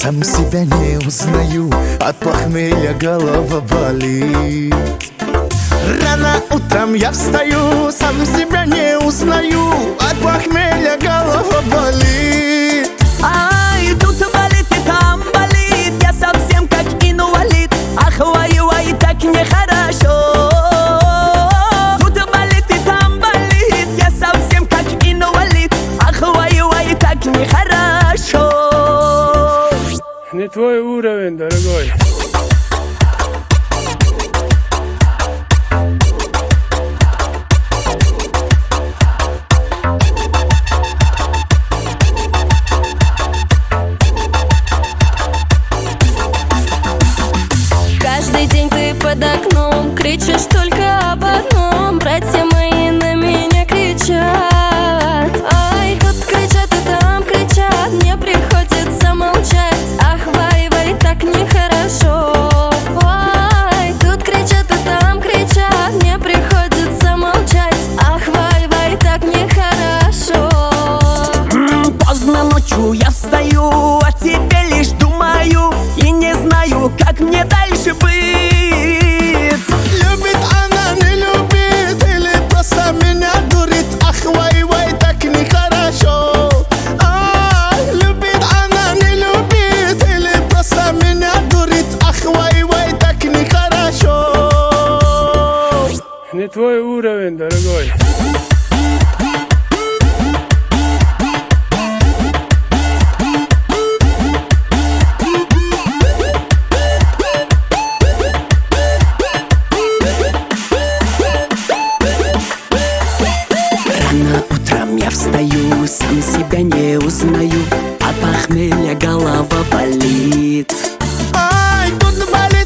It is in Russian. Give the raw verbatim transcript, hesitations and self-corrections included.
Сам себя не узнаю, от похмелья голова болит. Рано утром я встаю, сам себя не узнаю, от похмелья голова болит. Ай, тут болит и там болит, я совсем как инвалид. Ах, вай-вай, так нехорошо. Тут болит и там болит, я совсем как инвалид. Ах, вай-вай, так нехорошо. Не твой уровень, дорогой. Каждый день ты под окном кричишь только об одном. Братья мои на меня кричат. Ай, тут кричат и там кричат, мне приходится молчать. Ах, вай-вай, так нехорошо. Ай, тут кричат и там кричат, мне приходится молчать. Ах, вай-вай, так нехорошо. М, Поздно ночью я встаю, о тебе лишь думаю и не знаю, как мне дальше быть. Любит она, не любит, или просто меня дурит. Ах, вай-вай, так нехорошо. Ай, любит она, не любит, или просто меня дурит. Ах, вай-вай, так нехорошо. Не твой уровень, дорогой. Рано утром я встаю, сам себя не узнаю, от похмелья голова болит. Ай, тут болит.